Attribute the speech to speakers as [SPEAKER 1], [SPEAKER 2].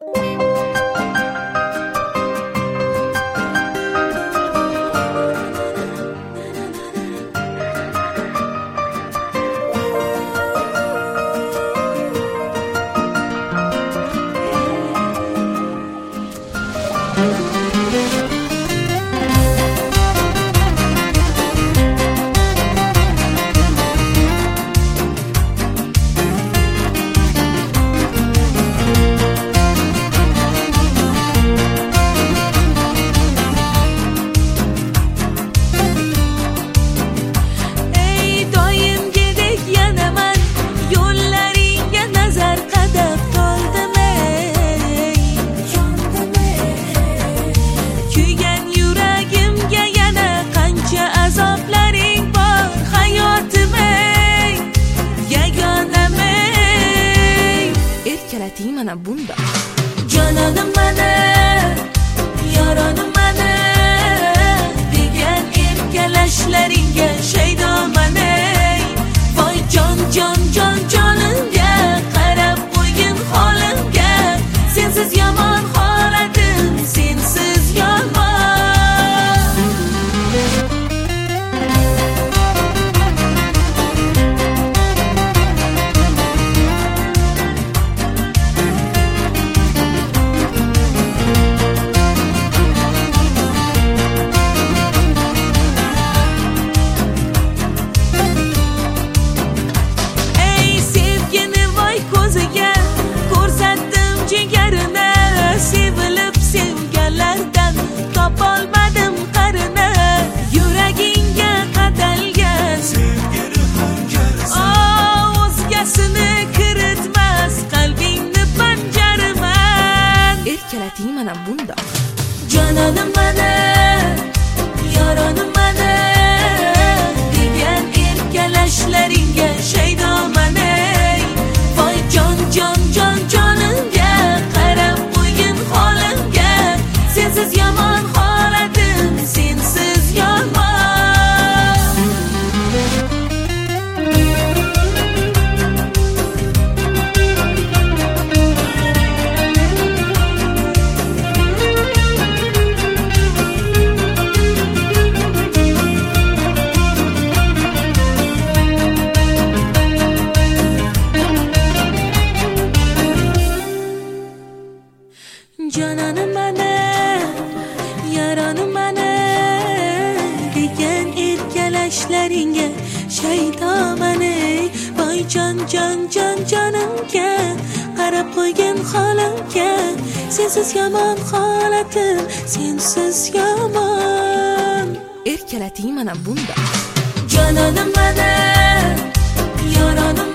[SPEAKER 1] Mana bunda
[SPEAKER 2] jononim mana yoronim mana degan erkalashlaringga shaydoman ey voy jon jon jon jonimga qarab qo'ygin holimga sensiz yomon holatim sensiz yomon topolmadim qarini yuragingga qadalgan sevgini hanjarsan o'zgasini kiritmas qalbingni panjaraman
[SPEAKER 1] erkalating mana bunda
[SPEAKER 2] jononim mana yoronim mana degan erkalashlaringga shaydoman ey voy jon jon jon jonimga qarab qo'ygin holimga sensiz yomon holatim sensiz yomon jononim mana yoronim mana degan erkalashlaringga shaydoman ey voy jon jon jon jonimga qarab qo'ygin holimga sensiz yomon holatim sensiz yomon
[SPEAKER 1] erkalating mana bunda
[SPEAKER 2] jononim mana yoronim